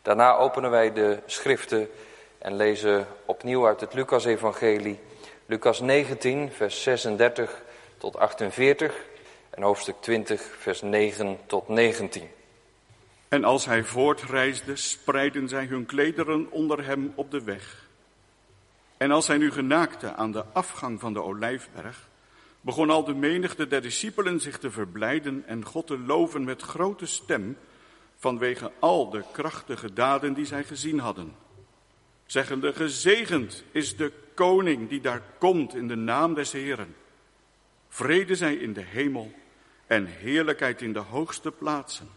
Daarna openen wij de schriften en lezen opnieuw uit het Lucas-evangelie. Lucas 19, vers 36 tot 48 en hoofdstuk 20, vers 9 tot 19. En als hij voortreisde, spreidden zij hun klederen onder hem op de weg. En als hij nu genaakte aan de afgang van de Olijfberg, begon al de menigte der discipelen zich te verblijden en God te loven met grote stem, vanwege al de krachtige daden die zij gezien hadden. Zeggende, gezegend is de koning die daar komt in de naam des Heeren. Vrede zij in de hemel en heerlijkheid in de hoogste plaatsen.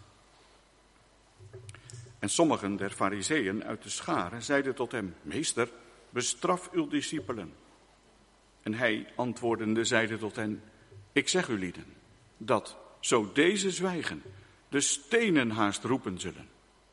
En sommigen der farizeeën uit de scharen zeiden tot hem, meester, bestraf uw discipelen. En hij antwoordende zeide tot hen, ik zeg u lieden, dat zo deze zwijgen, de stenen haast roepen zullen.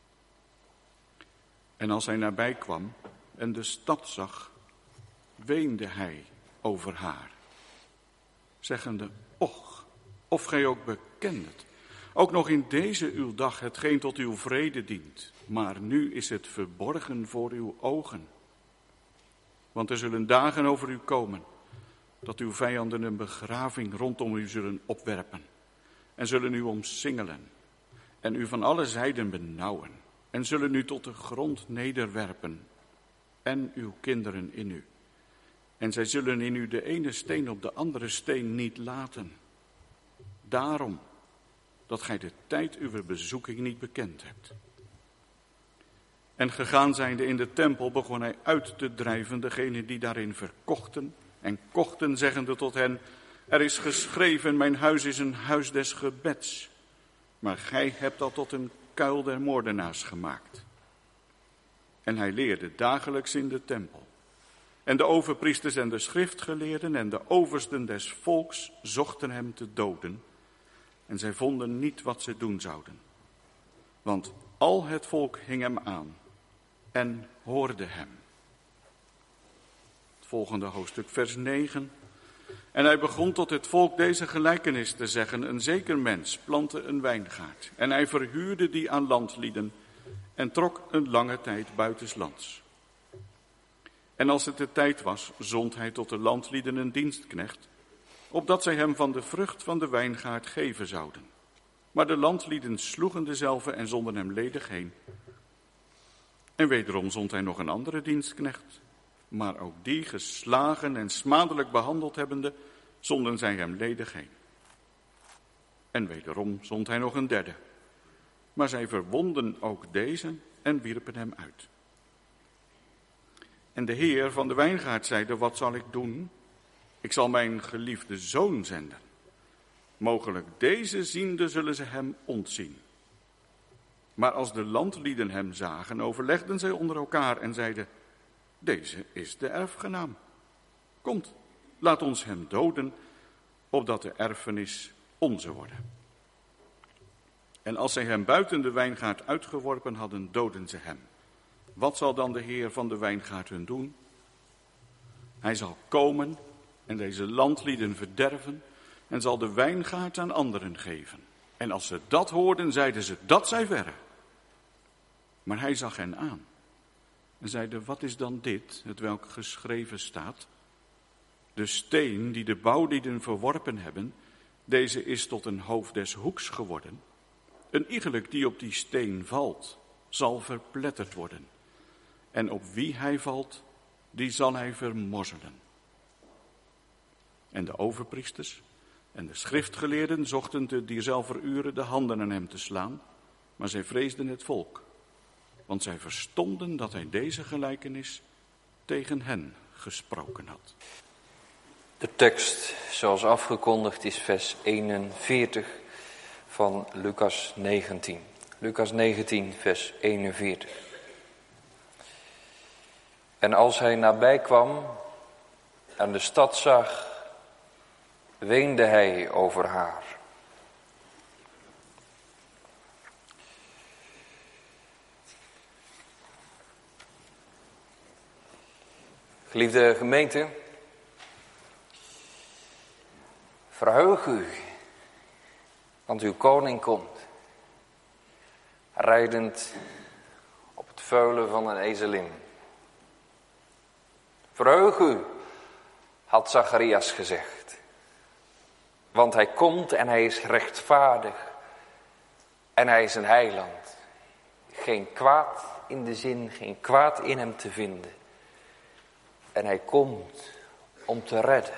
En als hij nabij kwam en de stad zag, weende hij over haar, zeggende, och, of gij ook bekendet, ook nog in deze uw dag hetgeen tot uw vrede dient, maar nu is het verborgen voor uw ogen. Want er zullen dagen over u komen, dat uw vijanden een begraving rondom u zullen opwerpen, en zullen u omsingelen, en u van alle zijden benauwen, en zullen u tot de grond nederwerpen, en uw kinderen in u. En zij zullen in u de ene steen op de andere steen niet laten. Daarom dat gij de tijd uw bezoeking niet bekend hebt. En gegaan zijnde in de tempel begon hij uit te drijven degenen die daarin verkochten en kochten, zeggende tot hen, er is geschreven, mijn huis is een huis des gebeds, maar gij hebt dat tot een kuil der moordenaars gemaakt. En hij leerde dagelijks in de tempel. En de overpriesters en de schriftgeleerden en de oversten des volks zochten hem te doden. En zij vonden niet wat ze doen zouden. Want al het volk hing hem aan en hoorde hem. Het volgende hoofdstuk, vers 9. En hij begon tot het volk deze gelijkenis te zeggen. Een zeker mens plantte een wijngaard. En hij verhuurde die aan landlieden en trok een lange tijd buitenslands. En als het de tijd was, zond hij tot de landlieden een dienstknecht, opdat zij hem van de vrucht van de wijngaard geven zouden. Maar de landlieden sloegen dezelve en zonden hem ledig heen. En wederom zond hij nog een andere dienstknecht, maar ook die geslagen en smadelijk behandeld hebbende, zonden zij hem ledig heen. En wederom zond hij nog een derde, maar zij verwonden ook deze en wierpen hem uit. En de heer van de wijngaard zeide, wat zal ik doen? Ik zal mijn geliefde zoon zenden. Mogelijk deze ziende zullen ze hem ontzien. Maar als de landlieden hem zagen, overlegden zij onder elkaar en zeiden, deze is de erfgenaam. Komt, laat ons hem doden, opdat de erfenis onze worden. En als zij hem buiten de wijngaard uitgeworpen hadden, doodden ze hem. Wat zal dan de heer van de wijngaard hun doen? Hij zal komen en deze landlieden verderven en zal de wijngaard aan anderen geven. En als ze dat hoorden, zeiden ze, dat zij verre. Maar hij zag hen aan en zeide, wat is dan dit, hetwelk geschreven staat? De steen die de bouwlieden verworpen hebben, deze is tot een hoofd des hoeks geworden. Een iegelijk die op die steen valt, zal verpletterd worden. En op wie hij valt, die zal hij vermorzelen. En de overpriesters en de schriftgeleerden zochten te diezelfde uren de handen aan hem te slaan, maar zij vreesden het volk, want zij verstonden dat hij deze gelijkenis tegen hen gesproken had. De tekst, zoals afgekondigd, is vers 41 van Lucas 19. Lucas 19, vers 41. En als hij nabij kwam en de stad zag, weende hij over haar. Geliefde gemeente, verheug u, want uw koning komt, rijdend op het veulen van een ezelin. Verheug u, had Zacharias gezegd. Want hij komt en hij is rechtvaardig. En hij is een heiland. Geen kwaad in de zin, geen kwaad in hem te vinden. En hij komt om te redden.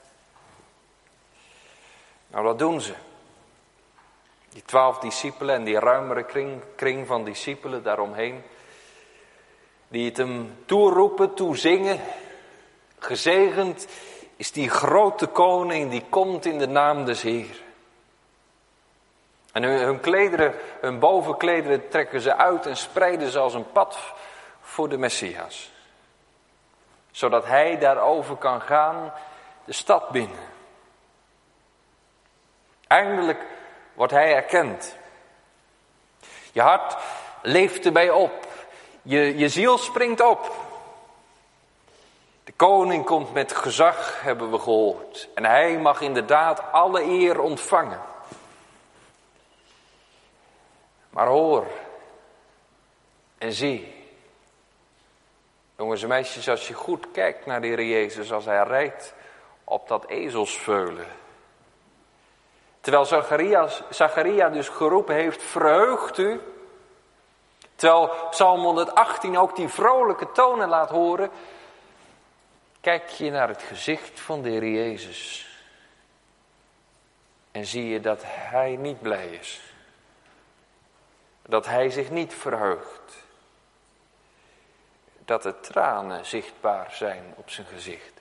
Nou, wat doen ze? Die 12 discipelen en die ruimere kring van discipelen daaromheen. Die het hem toeroepen, toezingen. Gezegend is die grote koning die komt in de naam des Heeren. En hun bovenklederen trekken ze uit en spreiden ze als een pad voor de Messias. Zodat hij daarover kan gaan de stad binnen. Eindelijk wordt hij erkend. Je hart leeft erbij op. Je ziel springt op. De koning komt met gezag, hebben we gehoord. En hij mag inderdaad alle eer ontvangen. Maar hoor en zie. Jongens en meisjes, als je goed kijkt naar de Heer Jezus als hij rijdt op dat ezelsveulen. Terwijl Zacharia dus geroepen heeft, verheugt u. Terwijl Psalm 118 ook die vrolijke tonen laat horen. Kijk je naar het gezicht van de Heer Jezus. En zie je dat hij niet blij is. Dat hij zich niet verheugt. Dat er tranen zichtbaar zijn op zijn gezicht.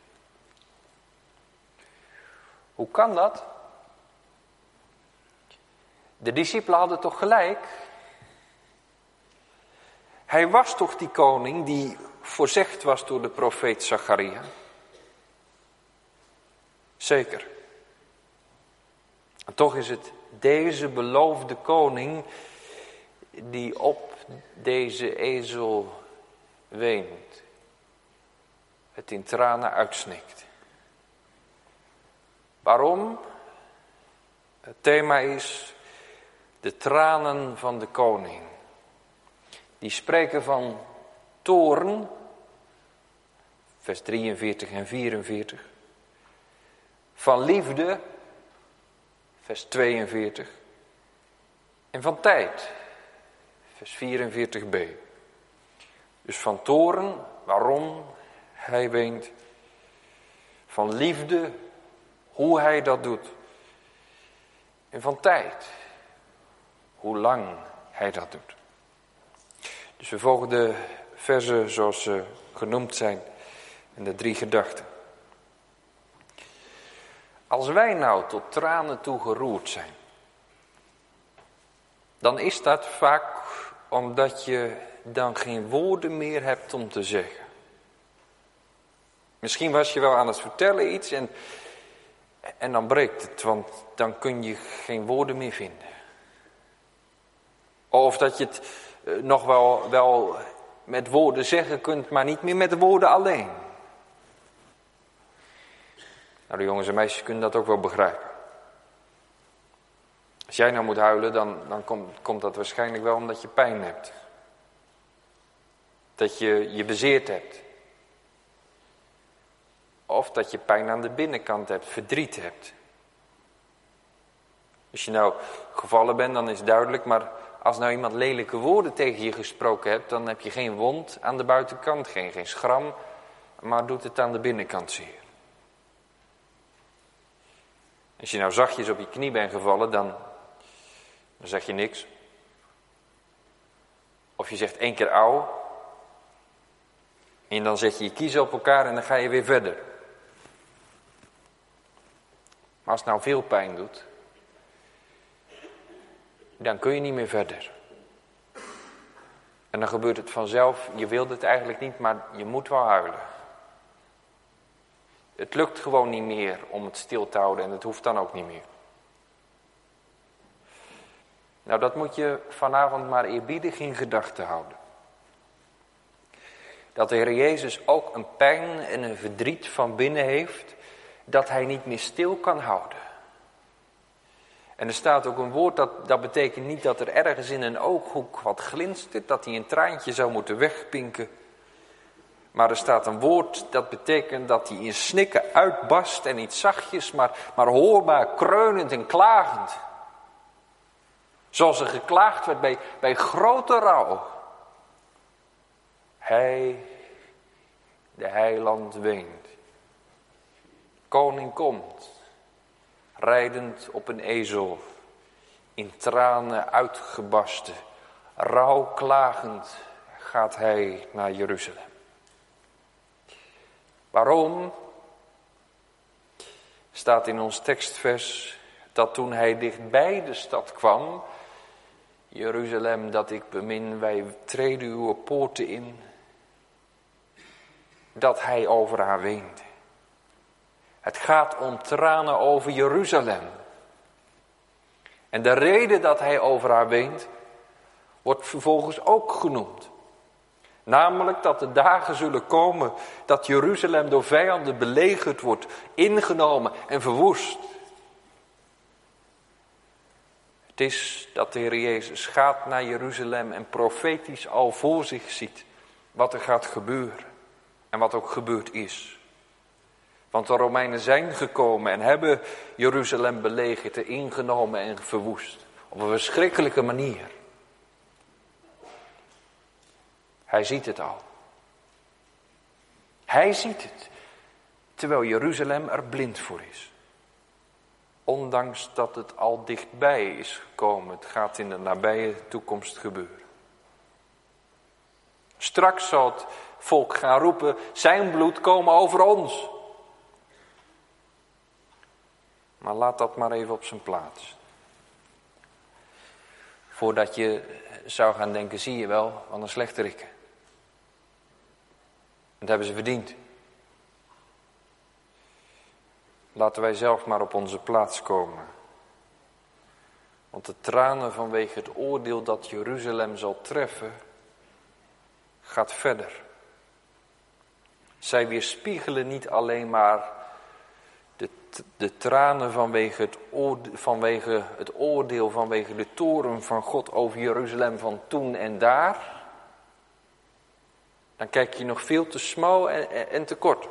Hoe kan dat? De discipelen hadden toch gelijk? Hij was toch die koning die voorzegd was door de profeet Zacharia? Zeker. En toch is het deze beloofde koning die op deze ezel weent. Het in tranen uitsnikt. Waarom? Het thema is de tranen van de koning. Die spreken van toorn, vers 43 en 44. Van liefde, vers 42. En van tijd, vers 44b. Dus van toorn, waarom hij weent. Van liefde, hoe hij dat doet. En van tijd, hoe lang hij dat doet. Dus we volgen de verzen zoals ze genoemd zijn en de 3 gedachten. Als wij nou tot tranen toe geroerd zijn, dan is dat vaak omdat je dan geen woorden meer hebt om te zeggen. Misschien was je wel aan het vertellen iets en dan breekt het, want dan kun je geen woorden meer vinden. Of dat je het nog wel met woorden zeggen kunt, maar niet meer met de woorden alleen. Nou, de jongens en meisjes kunnen dat ook wel begrijpen. Als jij nou moet huilen, dan komt dat waarschijnlijk wel omdat je pijn hebt. Dat je je bezeerd hebt. Of dat je pijn aan de binnenkant hebt, verdriet hebt. Als je nou gevallen bent, dan is het duidelijk, maar als nou iemand lelijke woorden tegen je gesproken hebt, dan heb je geen wond aan de buitenkant, geen schram, maar doet het aan de binnenkant zeer. Als je nou zachtjes op je knie bent gevallen, dan zeg je niks. Of je zegt 1 keer auw. En dan zet je je kiezen op elkaar en dan ga je weer verder. Maar als het nou veel pijn doet, dan kun je niet meer verder. En dan gebeurt het vanzelf, je wilt het eigenlijk niet, maar je moet wel huilen. Het lukt gewoon niet meer om het stil te houden en het hoeft dan ook niet meer. Nou, dat moet je vanavond maar eerbiedig in gedachten houden. Dat de Heer Jezus ook een pijn en een verdriet van binnen heeft, dat hij niet meer stil kan houden. En er staat ook een woord dat betekent niet dat er ergens in een ooghoek wat glinstert, dat hij een traantje zou moeten wegpinken. Maar er staat een woord dat betekent dat hij in snikken uitbarst en niet zachtjes, maar hoorbaar kreunend en klagend. Zoals er geklaagd werd bij grote rouw. Hij, de heiland, weent. Koning komt, rijdend op een ezel, in tranen uitgebarsten, rouwklagend gaat hij naar Jeruzalem. Waarom? Staat in ons tekstvers dat toen hij dichtbij de stad kwam, Jeruzalem dat ik bemin, wij treden uw poorten in, dat hij over haar weende. Het gaat om tranen over Jeruzalem. En de reden dat hij over haar weent, wordt vervolgens ook genoemd. Namelijk dat de dagen zullen komen dat Jeruzalem door vijanden belegerd wordt, ingenomen en verwoest. Het is dat de Heer Jezus gaat naar Jeruzalem en profetisch al voor zich ziet wat er gaat gebeuren. En wat ook gebeurd is. Want de Romeinen zijn gekomen en hebben Jeruzalem belegerd, ingenomen en verwoest. Op een verschrikkelijke manier. Hij ziet het al. Hij ziet het. Terwijl Jeruzalem er blind voor is. Ondanks dat het al dichtbij is gekomen. Het gaat in de nabije toekomst gebeuren. Straks zal het volk gaan roepen, zijn bloed komen over ons. Maar laat dat maar even op zijn plaats. Voordat je zou gaan denken, zie je wel, wat een slechterik. Dat hebben ze verdiend. Laten wij zelf maar op onze plaats komen. Want de tranen vanwege het oordeel dat Jeruzalem zal treffen, gaat verder. Zij weerspiegelen niet alleen maar de tranen vanwege het oordeel, vanwege de toorn van God over Jeruzalem van toen en daar. Dan kijk je nog veel te smal en te kort.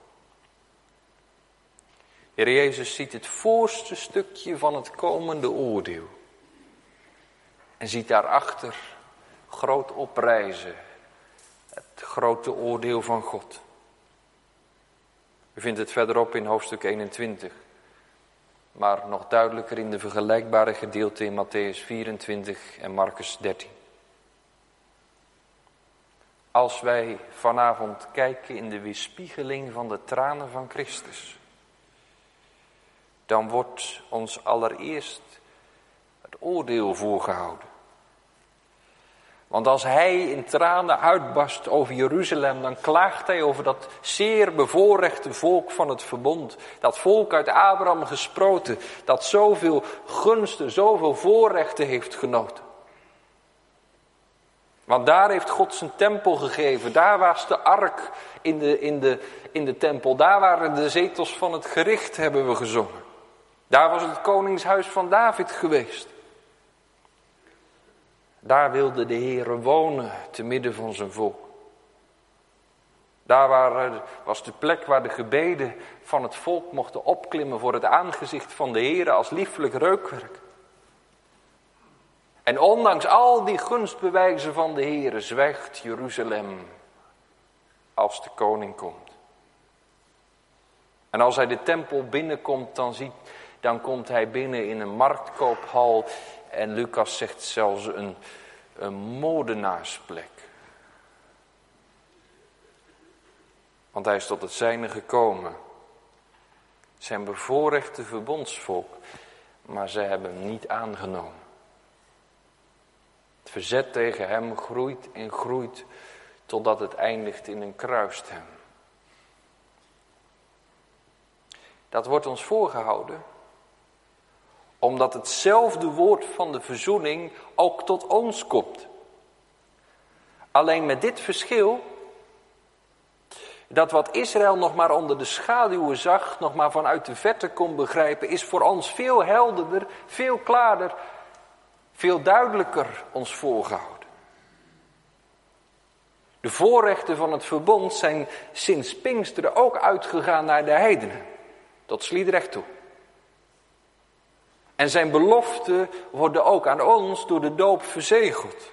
Heer Jezus ziet het voorste stukje van het komende oordeel. En ziet daarachter groot oprijzen. Het grote oordeel van God. U vindt het verderop in hoofdstuk 21. Maar nog duidelijker in de vergelijkbare gedeelten in Matthäus 24 en Marcus 13. Als wij vanavond kijken in de weerspiegeling van de tranen van Christus, dan wordt ons allereerst het oordeel voorgehouden. Want als hij in tranen uitbarst over Jeruzalem, dan klaagt hij over dat zeer bevoorrechte volk van het verbond. Dat volk uit Abraham gesproten, dat zoveel gunsten, zoveel voorrechten heeft genoten. Want daar heeft God zijn tempel gegeven. Daar was de ark in de tempel. Daar waren de zetels van het gericht, hebben we gezongen. Daar was het koningshuis van David geweest. Daar wilde de Heere wonen, te midden van zijn volk. Daar was de plek waar de gebeden van het volk mochten opklimmen voor het aangezicht van de Heere als lieflijk reukwerk. En ondanks al die gunstbewijzen van de Heere zwijgt Jeruzalem als de koning komt. En als hij de tempel binnenkomt, dan komt hij binnen in een marktkoophal. En Lucas zegt zelfs een moordenaarsplek. Want hij is tot het zijne gekomen. Zijn bevoorrechte verbondsvolk. Maar zij hebben hem niet aangenomen. Het verzet tegen hem groeit en groeit. Totdat het eindigt in een kruistem. Dat wordt ons voorgehouden. Omdat hetzelfde woord van de verzoening ook tot ons komt. Alleen met dit verschil. Dat wat Israël nog maar onder de schaduwen zag, nog maar vanuit de verte kon begrijpen, is voor ons veel helderder, veel klaarder, veel duidelijker ons voorgehouden. De voorrechten van het verbond zijn sinds Pinksteren ook uitgegaan naar de heidenen, tot Sliedrecht toe. En zijn beloften worden ook aan ons door de doop verzegeld.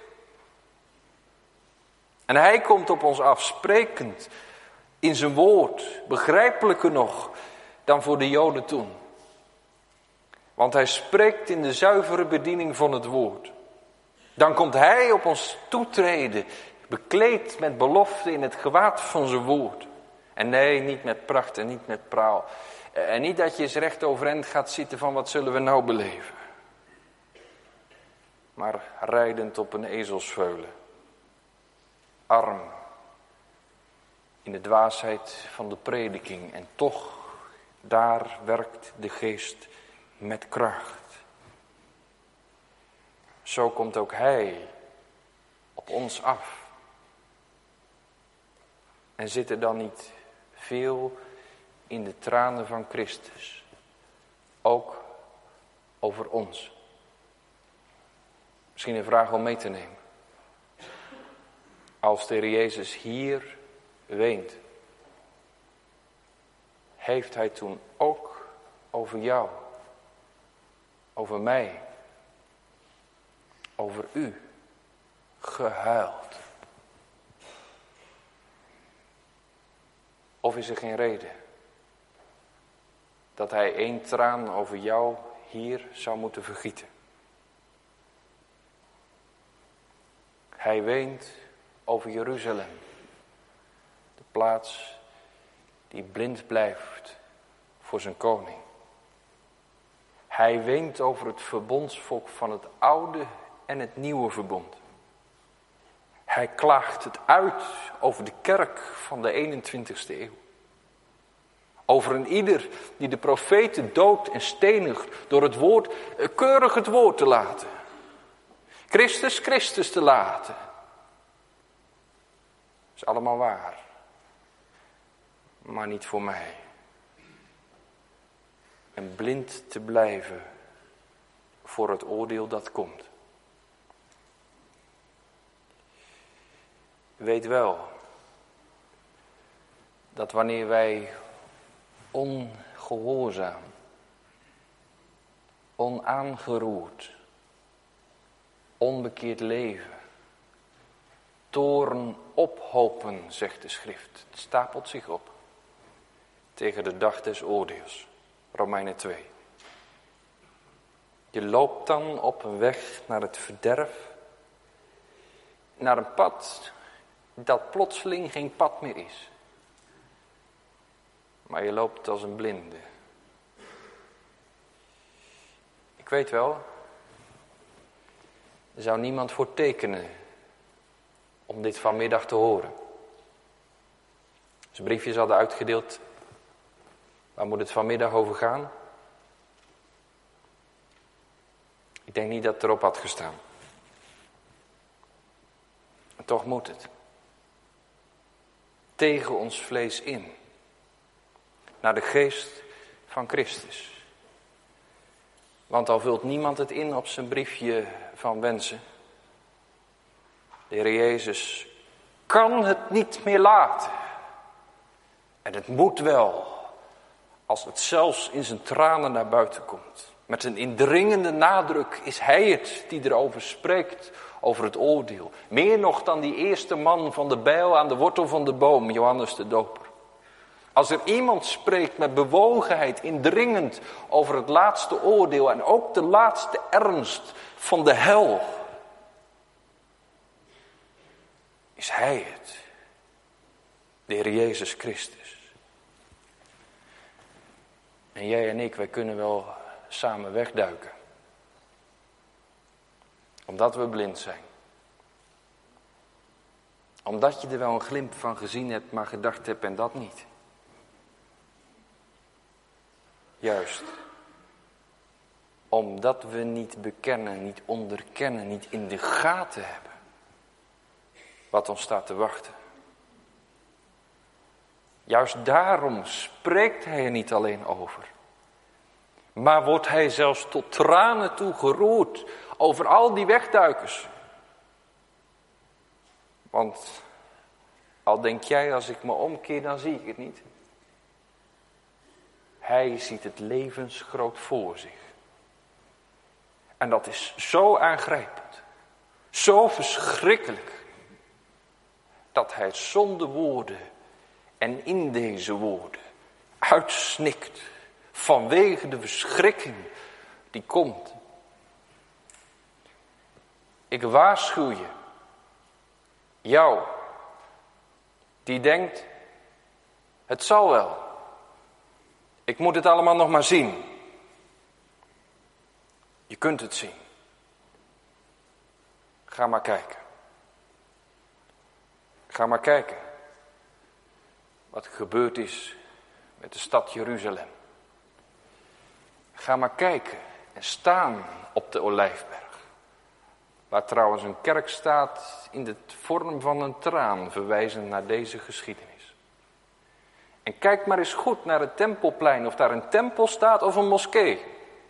En hij komt op ons af, sprekend in zijn woord, begrijpelijker nog dan voor de Joden toen. Want hij spreekt in de zuivere bediening van het woord. Dan komt hij op ons toetreden, bekleed met belofte in het gewaad van zijn woord. En nee, niet met pracht en niet met praal. En niet dat je eens recht overeind gaat zitten van wat zullen we nou beleven. Maar rijdend op een ezelsveulen. Arm in de dwaasheid van de prediking. En toch, daar werkt de geest met kracht. Zo komt ook hij op ons af. En zit er dan niet veel in de tranen van Christus, ook over ons? Misschien een vraag om mee te nemen. Als de Heer Jezus hier weent, heeft hij toen ook over jou, over mij, over u gehuild? Of is er geen reden dat hij 1 traan over jou hier zou moeten vergieten? Hij weent over Jeruzalem, de plaats die blind blijft voor zijn koning. Hij weent over het verbondsvolk van het oude en het nieuwe verbond. Hij klaagt het uit over de kerk van de 21ste eeuw. Over een ieder die de profeten doodt en stenigt door het woord, keurig het woord te laten. Christus, Christus te laten. Dat is allemaal waar. Maar niet voor mij. En blind te blijven voor het oordeel dat komt. Weet wel dat wanneer wij ongehoorzaam, onaangeroerd, onbekeerd leven, toorn ophopen, zegt de schrift. Het stapelt zich op tegen de dag des oordeels. Romeinen 2. Je loopt dan op een weg naar het verderf, naar een pad dat plotseling geen pad meer is. Maar je loopt als een blinde. Ik weet wel, er zou niemand voor tekenen om dit vanmiddag te horen. Als briefjes hadden uitgedeeld, waar moet het vanmiddag over gaan? Ik denk niet dat het erop had gestaan. En toch moet het. Tegen ons vlees in. Naar de geest van Christus. Want al vult niemand het in op zijn briefje van wensen. De Heer Jezus kan het niet meer laten. En het moet wel. Als het zelfs in zijn tranen naar buiten komt. Met een indringende nadruk is hij het die erover spreekt. Over het oordeel. Meer nog dan die eerste man van de bijl aan de wortel van de boom. Johannes de Doper. Als er iemand spreekt met bewogenheid, indringend over het laatste oordeel en ook de laatste ernst van de hel, is hij het, de Heer Jezus Christus. En jij en ik, wij kunnen wel samen wegduiken, omdat we blind zijn. Omdat je er wel een glimp van gezien hebt, maar gedacht hebt en dat niet. Juist. Omdat we niet bekennen, niet onderkennen, niet in de gaten hebben wat ons staat te wachten. Juist daarom spreekt hij er niet alleen over. Maar wordt hij zelfs tot tranen toe geroerd over al die wegduikers. Want al denk jij, als ik me omkeer, dan zie ik het niet. Hij ziet het levensgroot voor zich. En dat is zo aangrijpend, zo verschrikkelijk, dat hij zonder woorden en in deze woorden uitsnikt vanwege de verschrikking die komt. Ik waarschuw je, jou, die denkt, het zal wel. Ik moet het allemaal nog maar zien. Je kunt het zien. Ga maar kijken. Ga maar kijken wat er gebeurd is met de stad Jeruzalem. Ga maar kijken en staan op de Olijfberg. Waar trouwens een kerk staat in de vorm van een traan, verwijzend naar deze geschiedenis. En kijk maar eens goed naar het Tempelplein, of daar een tempel staat of een moskee.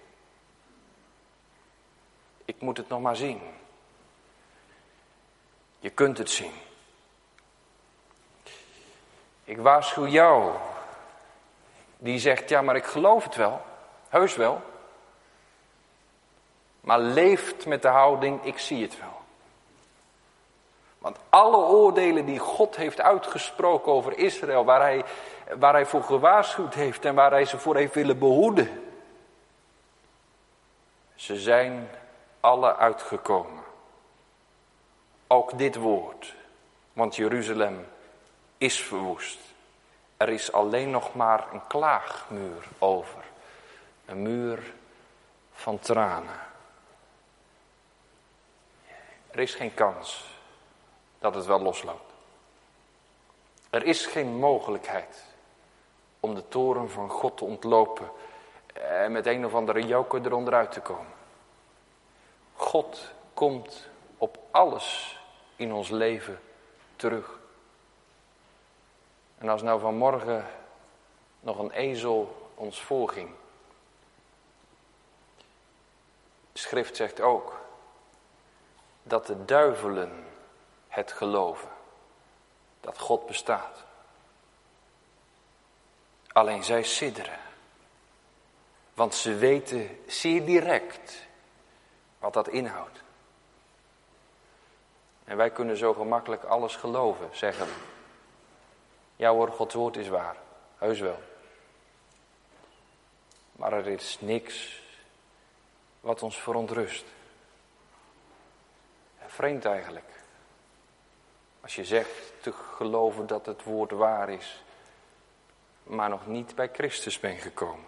Ik moet het nog maar zien. Je kunt het zien. Ik waarschuw jou, die zegt, ja maar ik geloof het wel, heus wel. Maar leeft met de houding, ik zie het wel. Want alle oordelen die God heeft uitgesproken over Israël, waar hij voor gewaarschuwd heeft en waar hij ze voor heeft willen behoeden, ze zijn alle uitgekomen. Ook dit woord, want Jeruzalem is verwoest. Er is alleen nog maar een klaagmuur over. Een muur van tranen. Er is geen kans dat het wel losloopt. Er is geen mogelijkheid om de toren van God te ontlopen en met een of andere joker eronder uit te komen. God komt op alles in ons leven terug. En als nou vanmorgen nog een ezel ons voorging. De schrift zegt ook dat de duivelen het geloven dat God bestaat. Alleen zij sidderen. Want ze weten zeer direct wat dat inhoudt. En wij kunnen zo gemakkelijk alles geloven, zeggen we. Ja hoor, Gods woord is waar. Heus wel. Maar er is niks wat ons verontrust. Vreemd eigenlijk. Als je zegt te geloven dat het woord waar is, maar nog niet bij Christus bent gekomen.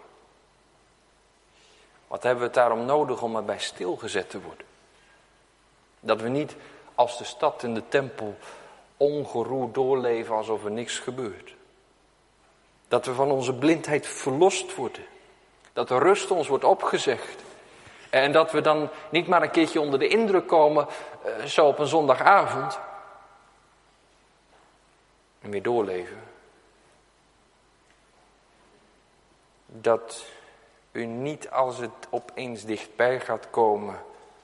Wat hebben we het daarom nodig om erbij stilgezet te worden? Dat we niet als de stad en de tempel ongeroerd doorleven alsof er niks gebeurt. Dat we van onze blindheid verlost worden. Dat de rust ons wordt opgezegd. En dat we dan niet maar een keertje onder de indruk komen, zo op een zondagavond. En weer doorleven. Dat u niet als het opeens dichtbij gaat komen,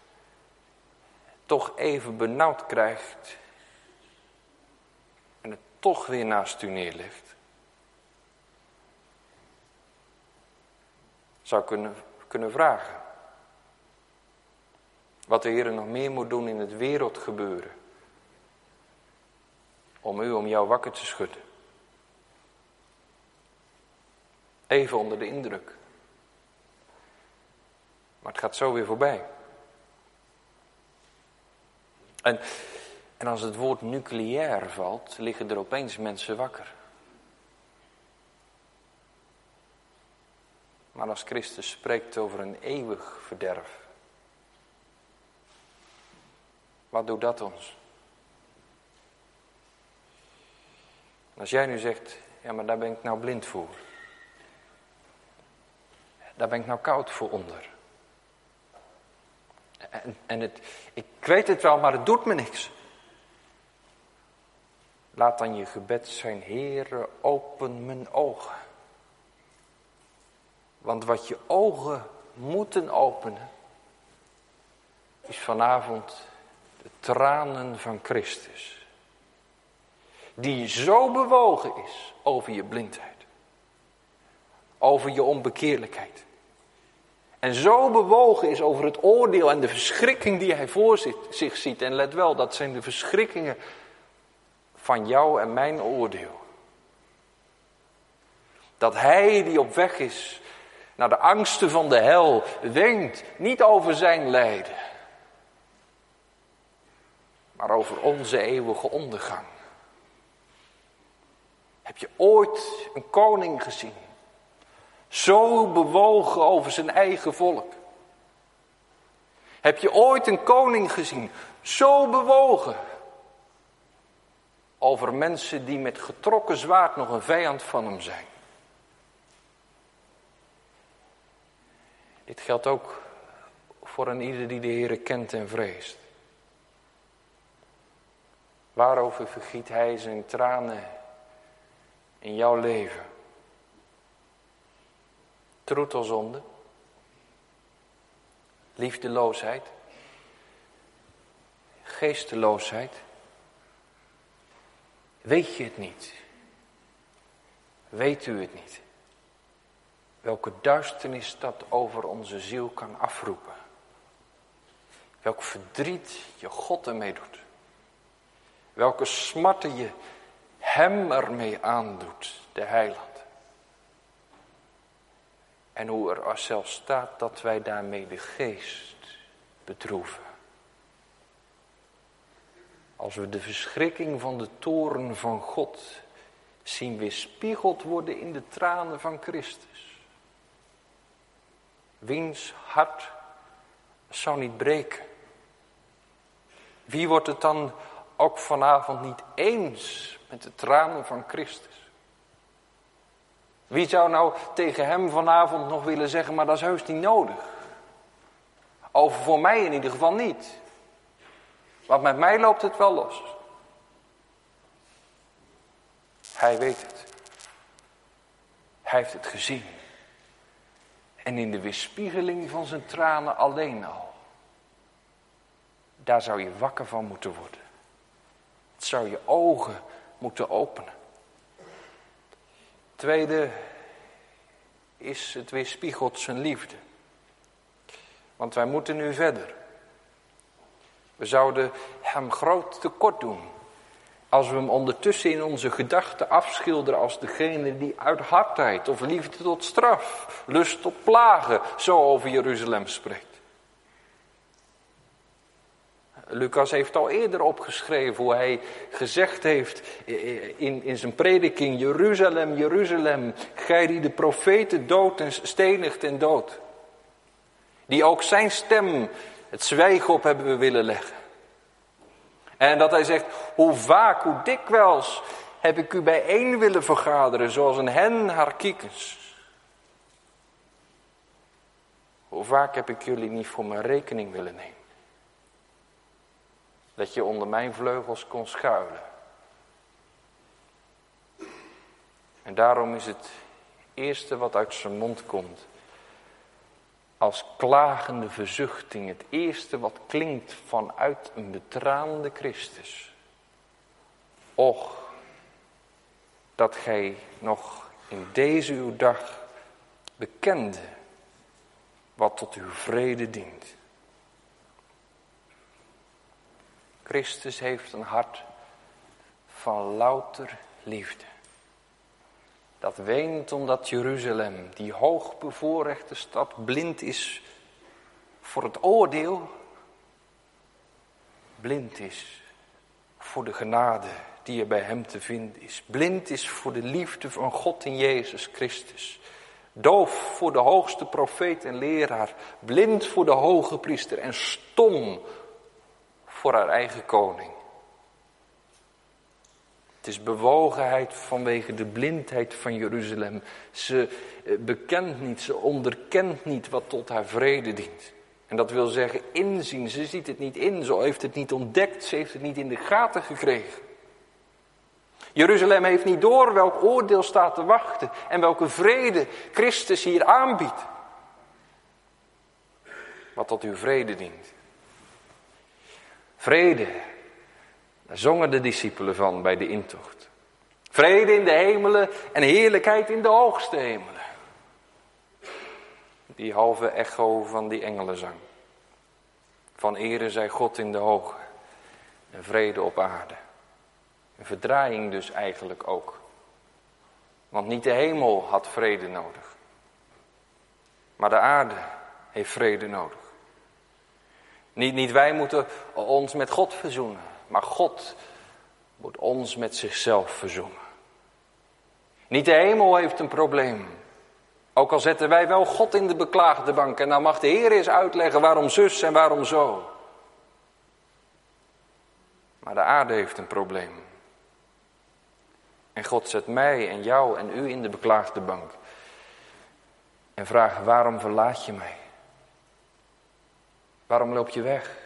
toch even benauwd krijgt. En het toch weer naast u neerlegt. Zou kunnen vragen. Wat de Heer nog meer moet doen in het wereldgebeuren. Om jou wakker te schudden. Even onder de indruk. Maar het gaat zo weer voorbij. En als het woord nucleair valt, liggen er opeens mensen wakker. Maar als Christus spreekt over een eeuwig verderf, wat doet dat ons? Als jij nu zegt, ja maar daar ben ik nou blind voor. Daar ben ik nou koud voor onder. Ik weet het wel, maar het doet me niks. Laat dan je gebed zijn: Heere, open mijn ogen. Want wat je ogen moeten openen, is vanavond de tranen van Christus. Die zo bewogen is over je blindheid. Over je onbekeerlijkheid. En zo bewogen is over het oordeel en de verschrikking die hij voor zich ziet. En let wel, dat zijn de verschrikkingen van jou en mijn oordeel. Dat hij die op weg is naar de angsten van de hel weent niet over zijn lijden, maar over onze eeuwige ondergang. Heb je ooit een koning gezien, zo bewogen over zijn eigen volk? Heb je ooit een koning gezien, zo bewogen over mensen die met getrokken zwaard nog een vijand van hem zijn? Dit geldt ook voor een ieder die de Heere kent en vreest. Waarover vergiet hij zijn tranen in jouw leven? Troetelzonde, liefdeloosheid, geesteloosheid. Weet je het niet? Weet u het niet? Welke duisternis dat over onze ziel kan afroepen. Welk verdriet je God ermee doet. Welke smarten je hem ermee aandoet, de heiland. En hoe er zelfs staat dat wij daarmee de geest bedroeven. Als we de verschrikking van de toorn van God zien weerspiegeld worden in de tranen van Christus. Wiens hart zou niet breken? Wie wordt het dan ook vanavond niet eens met de tranen van Christus? Wie zou nou tegen hem vanavond nog willen zeggen, maar dat is heus niet nodig? Over voor mij in ieder geval niet. Want met mij loopt het wel los. Hij weet het. Hij heeft het gezien. En in de weerspiegeling van zijn tranen alleen al. Daar zou je wakker van moeten worden. Het zou je ogen moeten openen. Tweede is het weerspiegelt zijn liefde. Want wij moeten nu verder. We zouden hem groot tekort doen als we hem ondertussen in onze gedachten afschilderen als degene die uit hardheid of liefde tot straf, lust tot plagen, zo over Jeruzalem spreekt. Lucas heeft al eerder opgeschreven hoe hij gezegd heeft in zijn prediking: Jeruzalem, Jeruzalem, gij die de profeten doodt en stenigt en doodt. Die ook zijn stem het zwijgen op hebben willen leggen. En dat hij zegt: hoe vaak, hoe dikwijls heb ik u bijeen willen vergaderen, zoals een hen haar kiekens. Hoe vaak heb ik jullie niet voor mijn rekening willen nemen. Dat je onder mijn vleugels kon schuilen. En daarom is het eerste wat uit zijn mond komt als klagende verzuchting, het eerste wat klinkt vanuit een betraande Christus. Och, dat gij nog in deze uw dag bekende wat tot uw vrede dient. Christus heeft een hart van louter liefde. Dat weent omdat Jeruzalem, die hoogbevoorrechte stad, blind is voor het oordeel. Blind is voor de genade die er bij hem te vinden is. Blind is voor de liefde van God in Jezus Christus. Doof voor de hoogste profeet en leraar. Blind voor de hoge priester en stom voor haar eigen koning. Het is bewogenheid vanwege de blindheid van Jeruzalem. Ze bekent niet, ze onderkent niet wat tot haar vrede dient. En dat wil zeggen inzien, ze ziet het niet in, ze heeft het niet ontdekt, ze heeft het niet in de gaten gekregen. Jeruzalem heeft niet door welk oordeel staat te wachten en welke vrede Christus hier aanbiedt. Wat tot uw vrede dient. Vrede, daar zongen de discipelen van bij de intocht. Vrede in de hemelen en heerlijkheid in de hoogste hemelen. Die halve echo van die engelenzang. Van ere zij God in de hoge en vrede op aarde. Een verdraaiing dus eigenlijk ook. Want niet de hemel had vrede nodig. Maar de aarde heeft vrede nodig. Niet wij moeten ons met God verzoenen. Maar God moet ons met zichzelf verzoenen. Niet de hemel heeft een probleem. Ook al zetten wij wel God in de beklaagde bank. En dan mag de Heer eens uitleggen waarom zus en waarom zo. Maar de aarde heeft een probleem. En God zet mij en jou en u in de beklaagde bank. En vraagt, waarom verlaat je mij? Waarom loop je weg?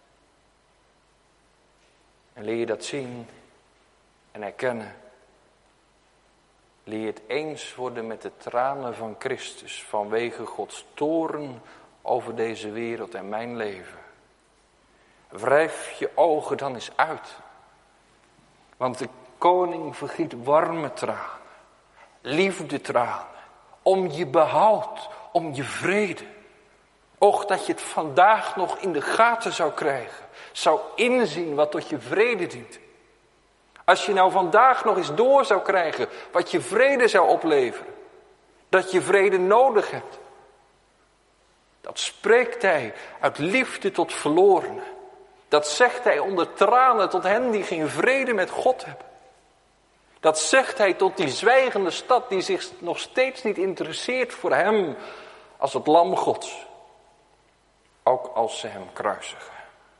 En leer je dat zien en herkennen. Leer je het eens worden met de tranen van Christus vanwege Gods toorn over deze wereld en mijn leven. Wrijf je ogen dan eens uit. Want de koning vergiet warme tranen, liefdetranen, om je behoud, om je vrede. Och, dat je het vandaag nog in de gaten zou krijgen, zou inzien wat tot je vrede dient. Als je nou vandaag nog eens door zou krijgen wat je vrede zou opleveren, dat je vrede nodig hebt. Dat spreekt hij uit liefde tot verlorenen. Dat zegt hij onder tranen tot hen die geen vrede met God hebben. Dat zegt hij tot die zwijgende stad die zich nog steeds niet interesseert voor hem als het lam Gods. Ook als ze hem kruisigen.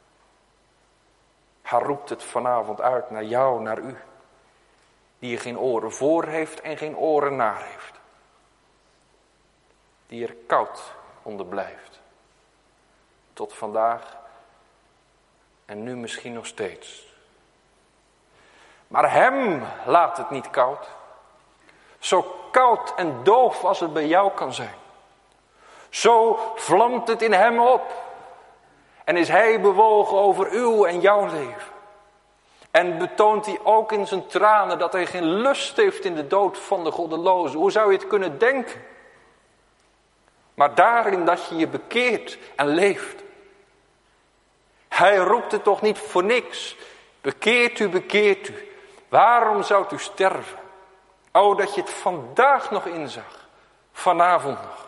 Hij roept het vanavond uit naar jou, naar u. Die er geen oren voor heeft en geen oren naar heeft. Die er koud onder blijft. Tot vandaag en nu misschien nog steeds. Maar hem laat het niet koud. Zo koud en doof als het bij jou kan zijn. Zo vlamt het in hem op. En is hij bewogen over uw en jouw leven. En betoont hij ook in zijn tranen dat hij geen lust heeft in de dood van de goddeloze. Hoe zou je het kunnen denken? Maar daarin dat je je bekeert en leeft. Hij roept het toch niet voor niks. Bekeert u, bekeert u. Waarom zou u sterven? O, dat je het vandaag nog inzag. Vanavond nog.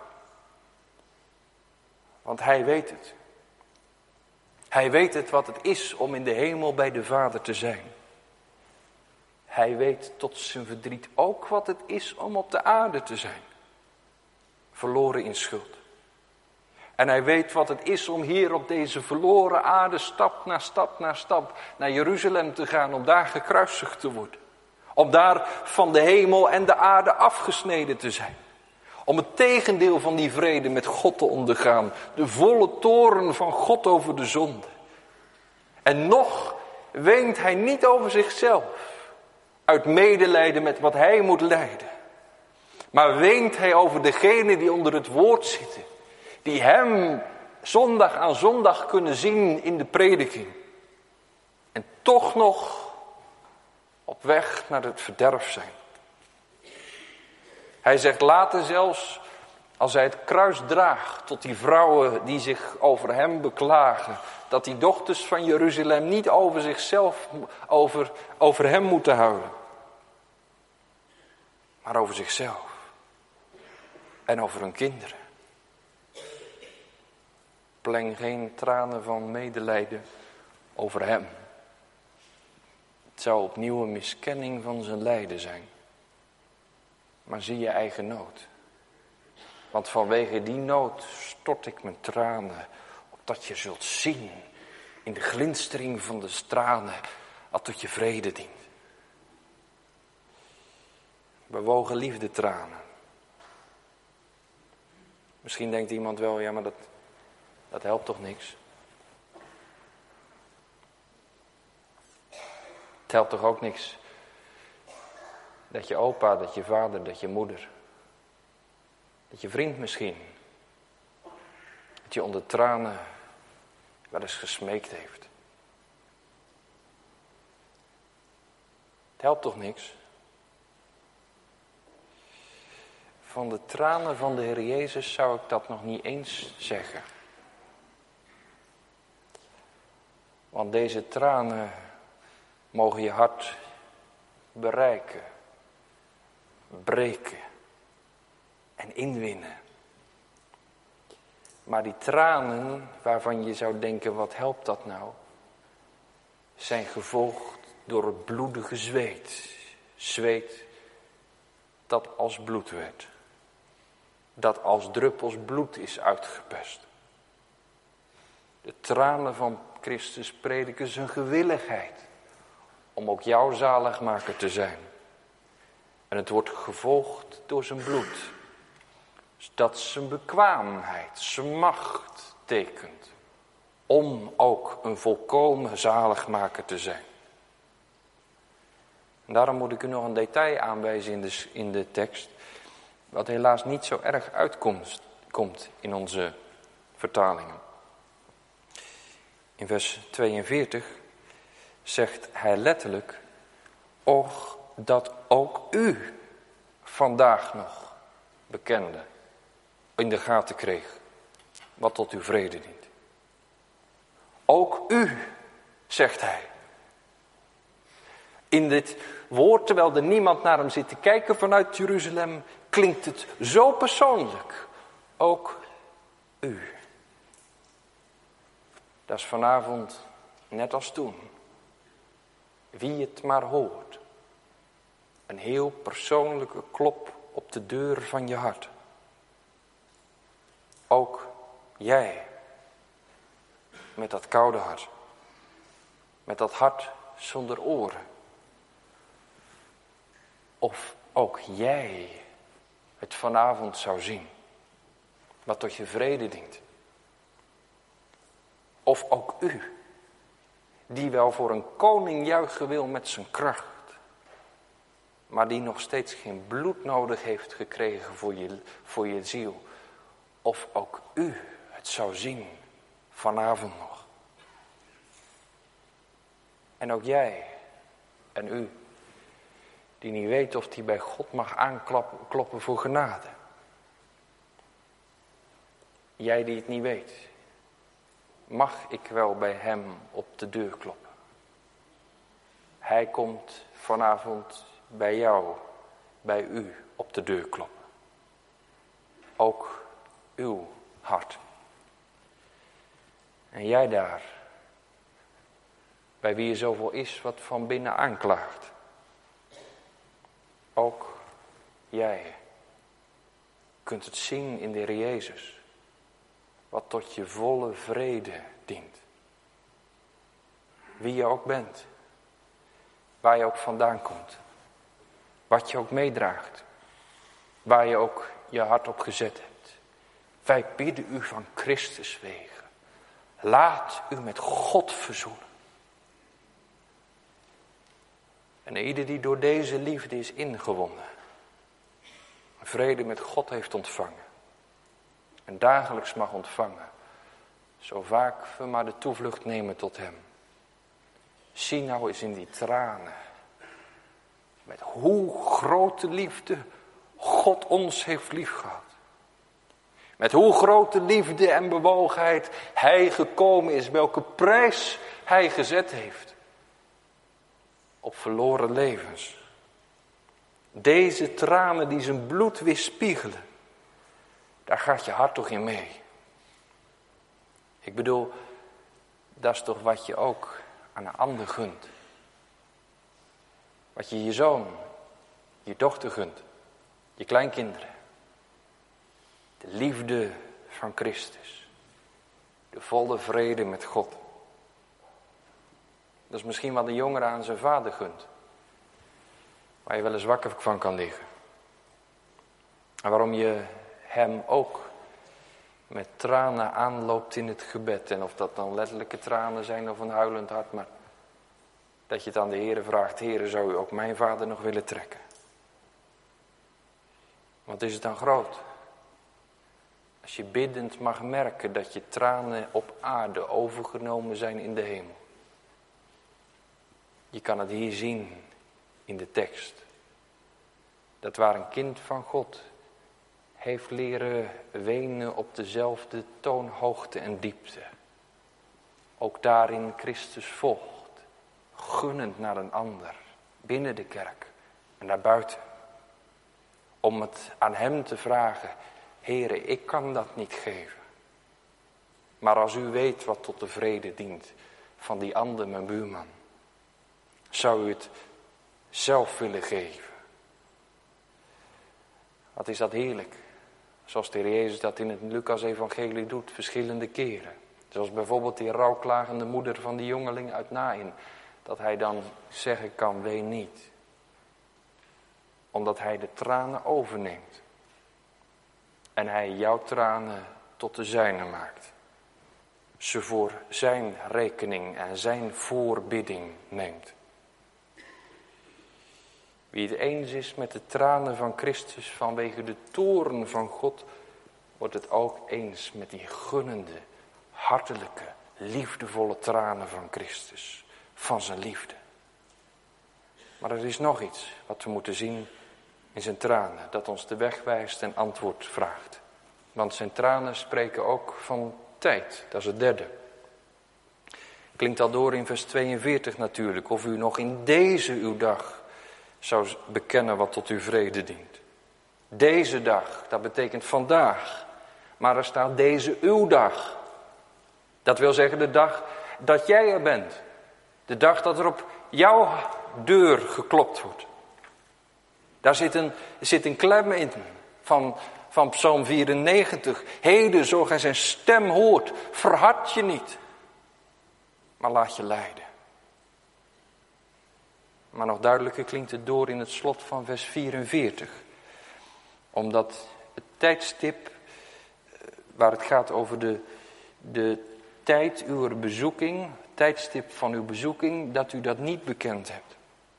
Want hij weet het. Hij weet het wat het is om in de hemel bij de Vader te zijn. Hij weet tot zijn verdriet ook wat het is om op de aarde te zijn. Verloren in schuld. En hij weet wat het is om hier op deze verloren aarde stap na stap na stap naar Jeruzalem te gaan om daar gekruisigd te worden. Om daar van de hemel en de aarde afgesneden te zijn. Om het tegendeel van die vrede met God te ondergaan. De volle toorn van God over de zonde. En nog weent hij niet over zichzelf. Uit medelijden met wat hij moet lijden. Maar weent hij over degenen die onder het woord zitten. Die hem zondag aan zondag kunnen zien in de prediking. En toch nog op weg naar het verderf zijn. Hij zegt later zelfs, als hij het kruis draagt tot die vrouwen die zich over hem beklagen. Dat die dochters van Jeruzalem niet over zichzelf, over hem moeten houden. Maar over zichzelf. En over hun kinderen. Pleng geen tranen van medelijden over hem. Het zou opnieuw een miskenning van zijn lijden zijn. Maar zie je eigen nood. Want vanwege die nood stort ik mijn tranen. Opdat je zult zien in de glinstering van de stralen. Wat tot je vrede dient. Bewogen liefdetranen. Misschien denkt iemand wel, ja maar dat helpt toch niks? Het helpt toch ook niks Dat je opa, dat je vader, dat je moeder. Dat je vriend misschien. Dat je onder tranen wel eens gesmeekt heeft. Het helpt toch niks? Van de tranen van de Heer Jezus zou ik dat nog niet eens zeggen. Want deze tranen mogen je hart bereiken, breken en inwinnen. Maar die tranen waarvan je zou denken, wat helpt dat nou? Zijn gevolgd door het bloedige zweet. Zweet dat als bloed werd. Dat als druppels bloed is uitgepest. De tranen van Christus prediken zijn gewilligheid om ook jouw zaligmaker te zijn. En het wordt gevolgd door zijn bloed. Dat zijn bekwaamheid, zijn macht tekent. Om ook een volkomen zaligmaker te zijn. En daarom moet ik u nog een detail aanwijzen in de tekst. Wat helaas niet zo erg uitkomt in onze vertalingen. In vers 42 zegt hij letterlijk: och, dat ook u vandaag nog bekende, in de gaten kreeg, wat tot uw vrede dient. Ook u, zegt hij. In dit woord, terwijl er niemand naar hem zit te kijken vanuit Jeruzalem, klinkt het zo persoonlijk. Ook u. Dat is vanavond net als toen. Wie het maar hoort. Een heel persoonlijke klop op de deur van je hart. Ook jij. Met dat koude hart. Met dat hart zonder oren. Of ook jij het vanavond zou zien. Wat tot je vrede dient. Of ook u. Die wel voor een koning juichen wil met zijn kracht. Maar die nog steeds geen bloed nodig heeft gekregen voor je ziel. Of ook u het zou zien vanavond nog. En ook jij en u. Die niet weet of die bij God mag aankloppen voor genade. Jij die het niet weet. Mag ik wel bij hem op de deur kloppen? Hij komt vanavond bij jou, bij u op de deur kloppen. Ook uw hart. En jij daar, bij wie er zoveel is wat van binnen aanklaagt. Ook jij kunt het zien in de Heer Jezus. Wat tot je volle vrede dient. Wie je ook bent. Waar je ook vandaan komt. Wat je ook meedraagt. Waar je ook je hart op gezet hebt. Wij bidden u van Christus wegen. Laat u met God verzoenen. En ieder die door deze liefde is ingewonnen. Vrede met God heeft ontvangen. En dagelijks mag ontvangen. Zo vaak we maar de toevlucht nemen tot hem. Zie nou eens in die tranen. Met hoe grote liefde God ons heeft liefgehad. Met hoe grote liefde en bewogenheid hij gekomen is. Welke prijs hij gezet heeft. Op verloren levens. Deze tranen die zijn bloed weerspiegelen. Daar gaat je hart toch in mee. Ik bedoel, dat is toch wat je ook aan een ander gunt. Wat je je zoon, je dochter gunt. Je kleinkinderen. De liefde van Christus. De volle vrede met God. Dat is misschien wat een jongere aan zijn vader gunt. Waar je wel eens wakker van kan liggen. En waarom je hem ook met tranen aanloopt in het gebed. En of dat dan letterlijke tranen zijn of een huilend hart. Maar dat je het aan de Heere vraagt. Heere, zou u ook mijn vader nog willen trekken? Wat is het dan groot? Als je biddend mag merken dat je tranen op aarde overgenomen zijn in de hemel. Je kan het hier zien in de tekst. Dat waar een kind van God heeft leren wenen op dezelfde toonhoogte en diepte. Ook daarin Christus volgt, gunnend naar een ander, binnen de kerk en daarbuiten. Om het aan hem te vragen, Heere, ik kan dat niet geven. Maar als u weet wat tot de vrede dient van die ander, mijn buurman, zou u het zelf willen geven. Wat is dat heerlijk. Zoals de Heer Jezus dat in het Lucas-evangelie doet, verschillende keren. Zoals bijvoorbeeld die rouwklagende moeder van die jongeling uit Naïn. Dat hij dan zeggen kan, ween niet. Omdat hij de tranen overneemt. En hij jouw tranen tot de zijne maakt. Ze voor zijn rekening en zijn voorbidding neemt. Wie het eens is met de tranen van Christus vanwege de toorn van God, wordt het ook eens met die gunnende, hartelijke, liefdevolle tranen van Christus. Van zijn liefde. Maar er is nog iets wat we moeten zien in zijn tranen, dat ons de weg wijst en antwoord vraagt. Want zijn tranen spreken ook van tijd, dat is het derde. Klinkt al door in vers 42 natuurlijk, of u nog in deze uw dag zou bekennen wat tot uw vrede dient. Deze dag, dat betekent vandaag. Maar er staat deze uw dag. Dat wil zeggen de dag dat jij er bent. De dag dat er op jouw deur geklopt wordt. Daar zit een klem in van Psalm 94. Heden, zo gij zijn stem hoort, verhard je niet. Maar laat je leiden. Maar nog duidelijker klinkt het door in het slot van vers 44. Omdat het tijdstip waar het gaat over de tijd uw bezoeking, tijdstip van uw bezoeking, dat u dat niet bekend hebt.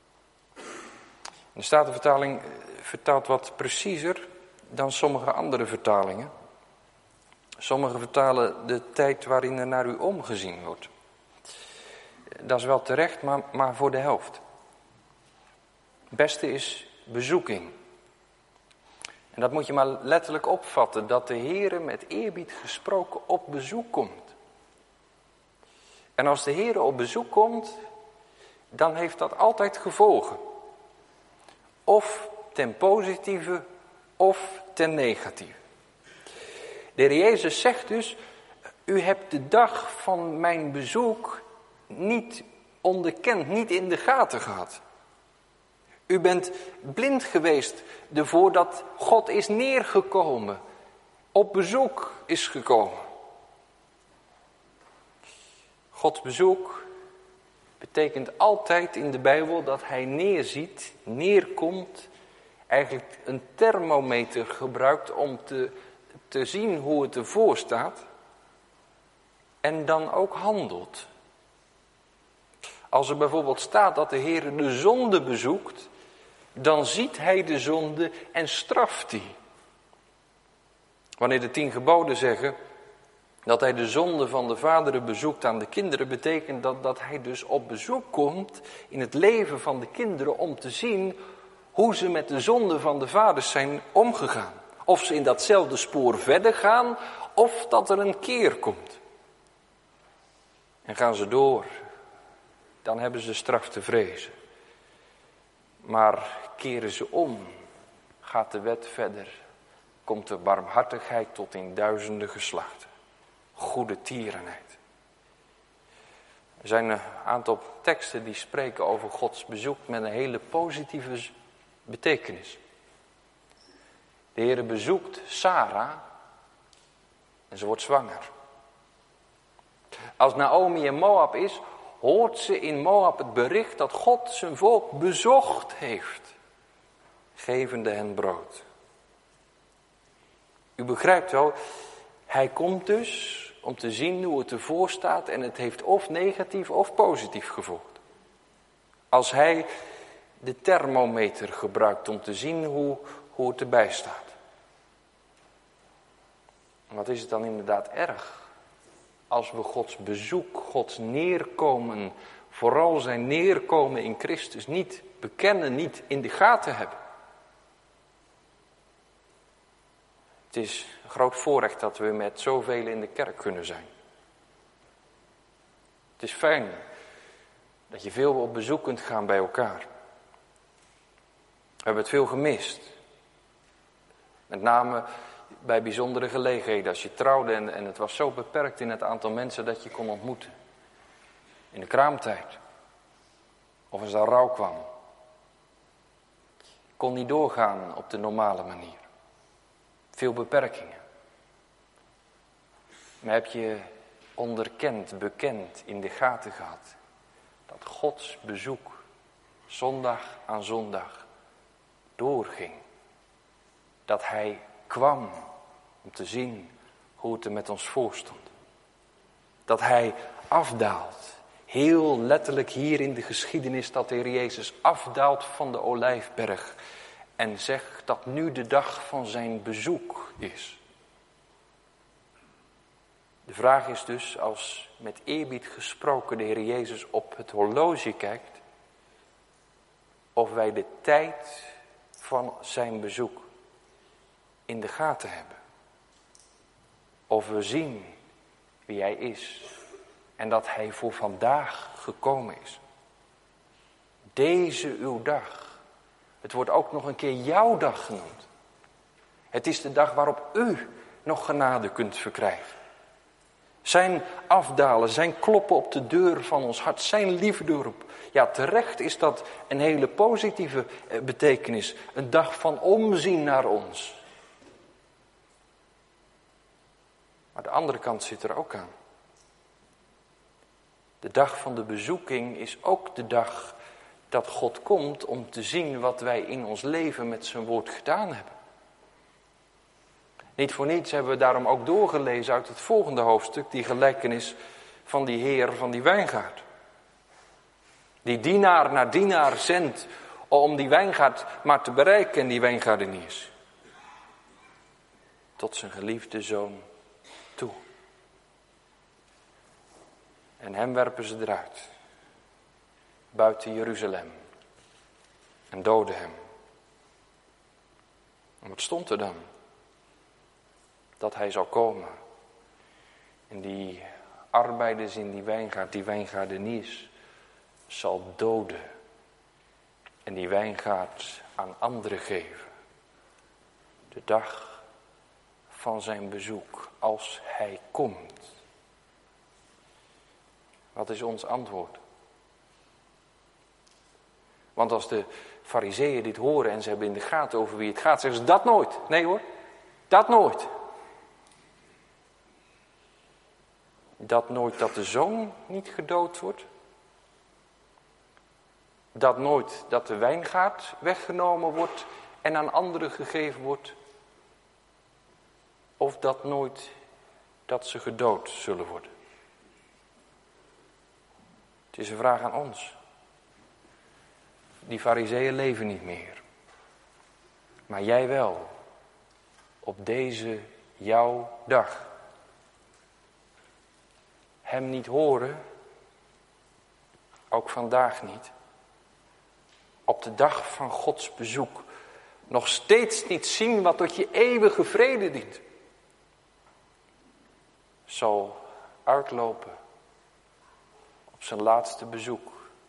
De Statenvertaling vertaalt wat preciezer dan sommige andere vertalingen. Sommige vertalen de tijd waarin er naar u omgezien wordt. Dat is wel terecht, maar voor de helft. Het beste is bezoeking. En dat moet je maar letterlijk opvatten, dat de Heere met eerbied gesproken op bezoek komt. En als de Heere op bezoek komt, dan heeft dat altijd gevolgen. Of ten positieve, of ten negatieve. De Heer Jezus zegt dus, u hebt de dag van mijn bezoek niet onderkend, niet in de gaten gehad. U bent blind geweest ervoor dat God is neergekomen, op bezoek is gekomen. Gods bezoek betekent altijd in de Bijbel dat hij neerziet, neerkomt, eigenlijk een thermometer gebruikt om te zien hoe het ervoor staat en dan ook handelt. Als er bijvoorbeeld staat dat de Heer de zonde bezoekt, dan ziet hij de zonde en straft die. Wanneer de 10 geboden zeggen dat hij de zonde van de vaderen bezoekt aan de kinderen, betekent dat hij dus op bezoek komt in het leven van de kinderen om te zien hoe ze met de zonde van de vaders zijn omgegaan. Of ze in datzelfde spoor verder gaan, of dat er een keer komt. En gaan ze door, dan hebben ze straf te vrezen. Maar keren ze om, gaat de wet verder, komt de barmhartigheid tot in duizenden geslachten. Goede tierenheid. Er zijn een aantal teksten die spreken over Gods bezoek met een hele positieve betekenis. De Heere bezoekt Sarah en ze wordt zwanger. Als Naomi in Moab is, hoort ze in Moab het bericht dat God zijn volk bezocht heeft, gevende hen brood. U begrijpt wel, hij komt dus om te zien hoe het ervoor staat en het heeft of negatief of positief gevolgd. Als hij de thermometer gebruikt om te zien hoe het erbij staat. Wat is het dan inderdaad erg als we Gods bezoek, Gods neerkomen, vooral zijn neerkomen in Christus niet bekennen, niet in de gaten hebben. Het is een groot voorrecht dat we met zoveel in de kerk kunnen zijn. Het is fijn dat je veel op bezoek kunt gaan bij elkaar. We hebben het veel gemist. Met name bij bijzondere gelegenheden. Als je trouwde en het was zo beperkt in het aantal mensen dat je kon ontmoeten. In de kraamtijd. Of als er rouw kwam. Kon niet doorgaan op de normale manier. Veel beperkingen. Maar heb je onderkend, bekend, in de gaten gehad dat Gods bezoek zondag aan zondag doorging. Dat hij kwam om te zien hoe het er met ons voor stond. Dat hij afdaalt. Heel letterlijk hier in de geschiedenis dat de Heer Jezus afdaalt van de Olijfberg. En zegt dat nu de dag van zijn bezoek is. De vraag is dus, als met eerbied gesproken de Heer Jezus op het horloge kijkt, of wij de tijd van zijn bezoek in de gaten hebben. Of we zien wie hij is en dat hij voor vandaag gekomen is. Deze uw dag. Het wordt ook nog een keer jouw dag genoemd. Het is de dag waarop u nog genade kunt verkrijgen. Zijn afdalen, zijn kloppen op de deur van ons hart, zijn liefde erop. Ja, terecht is dat een hele positieve betekenis. Een dag van omzien naar ons. Maar de andere kant zit er ook aan. De dag van de bezoeking is ook de dag dat God komt om te zien wat wij in ons leven met zijn woord gedaan hebben. Niet voor niets hebben we daarom ook doorgelezen uit het volgende hoofdstuk, die gelijkenis van die heer van die wijngaard. Die dienaar naar dienaar zendt om die wijngaard maar te bereiken en die wijngaardeniers. Tot zijn geliefde zoon toe. En hem werpen ze eruit. Buiten Jeruzalem. En doden hem. En wat stond er dan? Dat hij zou komen. En die arbeiders in die wijngaard, die wijngaardeniers, zal doden. En die wijngaard aan anderen geven. De dag van zijn bezoek, als hij komt. Wat is ons antwoord? Want als de farizeeën dit horen en ze hebben in de gaten over wie het gaat, zeggen ze dat nooit. Nee hoor, dat nooit. Dat nooit dat de zoon niet gedood wordt. Dat nooit dat de wijngaard weggenomen wordt en aan anderen gegeven wordt. Of dat nooit dat ze gedood zullen worden. Het is een vraag aan ons. Die farizeeën leven niet meer. Maar jij wel. Op deze jouw dag. Hem niet horen. Ook vandaag niet. Op de dag van Gods bezoek. Nog steeds niet zien wat tot je eeuwige vrede dient. Zal uitlopen. Op zijn laatste bezoek.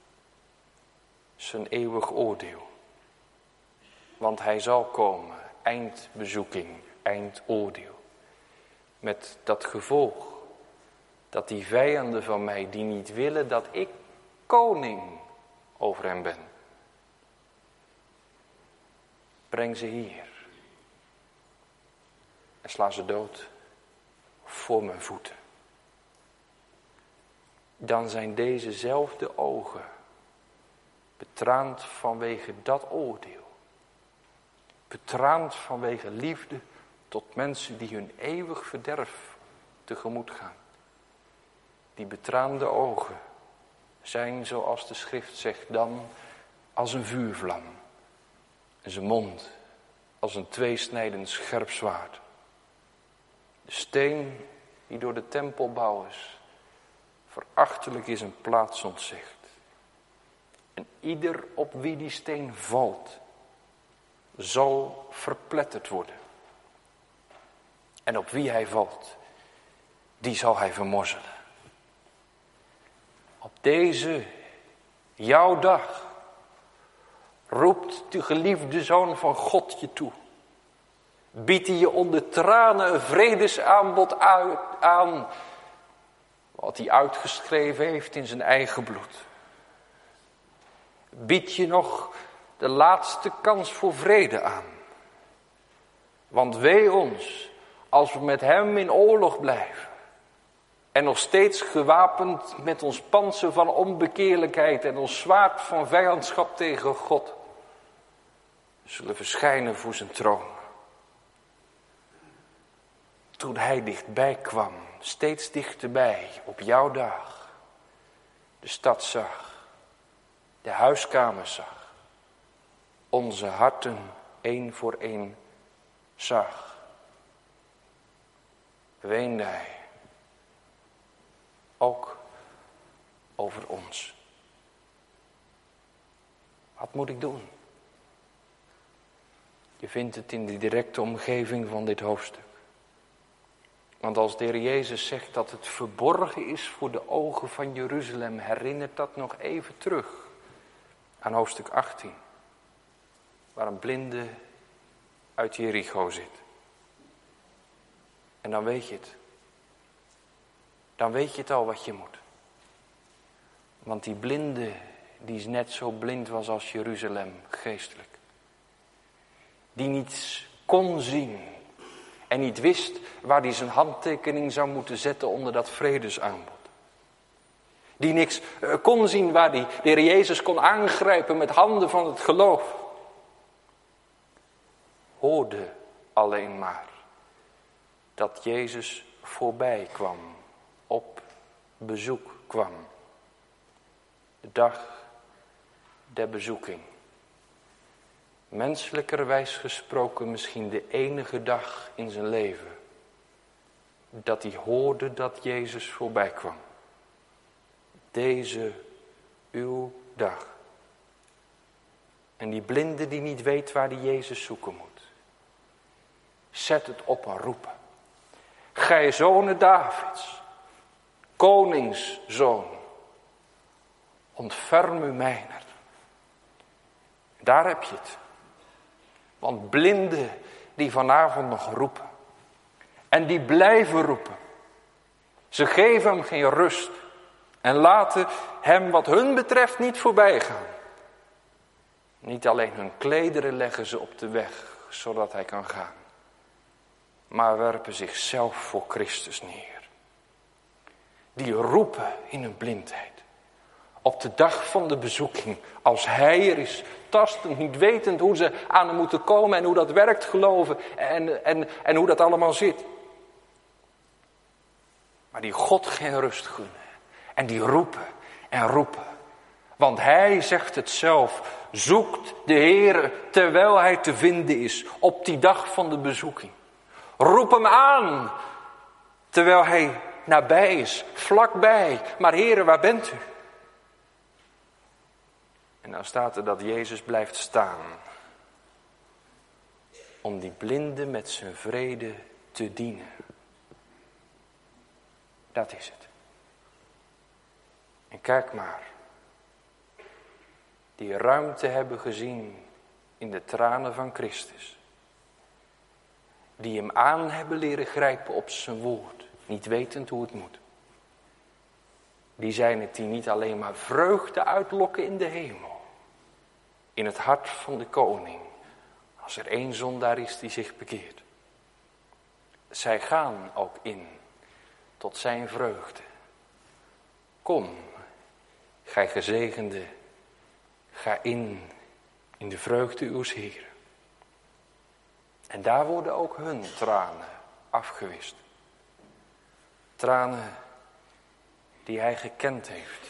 Zijn eeuwig oordeel. Want hij zal komen, eindbezoeking, eindoordeel. Met dat gevolg dat die vijanden van mij die niet willen dat ik koning over hen ben. Breng ze hier. En sla ze dood voor mijn voeten. Dan zijn dezezelfde ogen betraand vanwege dat oordeel. Betraand vanwege liefde tot mensen die hun eeuwig verderf tegemoet gaan. Die betraande ogen zijn, zoals de schrift zegt, dan als een vuurvlam. En zijn mond als een tweesnijdend scherp zwaard. De steen die door de tempelbouwers verachtelijk is een plaats ontzegt. En ieder op wie die steen valt, zal verpletterd worden. En op wie hij valt, die zal hij vermorzelen. Op deze, jouw dag, roept de geliefde Zoon van God je toe. Biedt hij je onder tranen een vredesaanbod aan, wat hij uitgeschreven heeft in zijn eigen bloed. Biedt je nog de laatste kans voor vrede aan. Want wee ons, als we met hem in oorlog blijven. En nog steeds gewapend met ons pantser van onbekeerlijkheid en ons zwaard van vijandschap tegen God. Zullen verschijnen voor zijn troon. Toen hij dichtbij kwam, steeds dichterbij, op jouw dag. De stad zag, de huiskamers zag. Onze harten één voor één zag. Weende hij. Ook over ons. Wat moet ik doen? Je vindt het in de directe omgeving van dit hoofdstuk. Want als de Heer Jezus zegt dat het verborgen is voor de ogen van Jeruzalem, herinnert dat nog even terug aan hoofdstuk 18. Waar een blinde uit Jericho zit. En dan weet je het. Dan weet je het al wat je moet. Want die blinde, die is net zo blind was als Jeruzalem, geestelijk. Die niets kon zien en niet wist waar hij zijn handtekening zou moeten zetten onder dat vredesaanbod. Die niks kon zien waar hij de Heer Jezus kon aangrijpen met handen van het geloof. Hoorde alleen maar dat Jezus voorbij kwam, op bezoek kwam. De dag der bezoeking. Menselijkerwijs gesproken misschien de enige dag in zijn leven dat hij hoorde dat Jezus voorbij kwam. Deze uw dag. En die blinde die niet weet waar die Jezus zoeken moet. Zet het op en roepen. Gij zonen Davids, koningszoon, ontferm u mijner. Daar heb je het. Want blinden die vanavond nog roepen. En die blijven roepen. Ze geven hem geen rust. En laten hem wat hun betreft niet voorbij gaan. Niet alleen hun klederen leggen ze op de weg, zodat hij kan gaan. Maar werpen zichzelf voor Christus neer. Die roepen in hun blindheid. Op de dag van de bezoeking, als hij er is, tastend, niet wetend hoe ze aan hem moeten komen en hoe dat werkt, geloven en hoe dat allemaal zit. Maar die God geen rust gunnen. En die roepen en roepen. Want hij zegt het zelf, zoekt de Heere terwijl hij te vinden is, op die dag van de bezoeking. Roep hem aan, terwijl hij nabij is, vlakbij. Maar Heere, waar bent u? En dan staat er dat Jezus blijft staan. Om die blinde met zijn vrede te dienen. Dat is het. En kijk maar. Die ruimte hebben gezien in de tranen van Christus. Die hem aan hebben leren grijpen op zijn woord. Niet wetend hoe het moet. Die zijn het die niet alleen maar vreugde uitlokken in de hemel. In het hart van de koning. Als er één zondaar is die zich bekeert. Zij gaan ook in tot zijn vreugde. Kom, gij gezegende, ga in de vreugde uws Heeren. En daar worden ook hun tranen afgewist. Tranen die hij gekend heeft.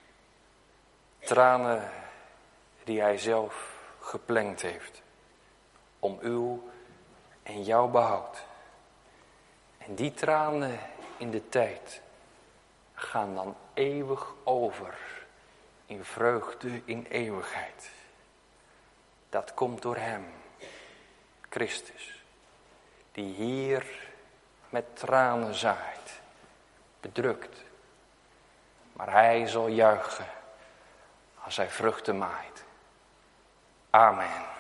Tranen die hij zelf geplengd heeft. Om uw en jouw behoud. En die tranen in de tijd gaan dan eeuwig over in vreugde in eeuwigheid. Dat komt door hem, Christus, die hier met tranen zaait, bedrukt. Maar hij zal juichen als hij vruchten maait. Amen.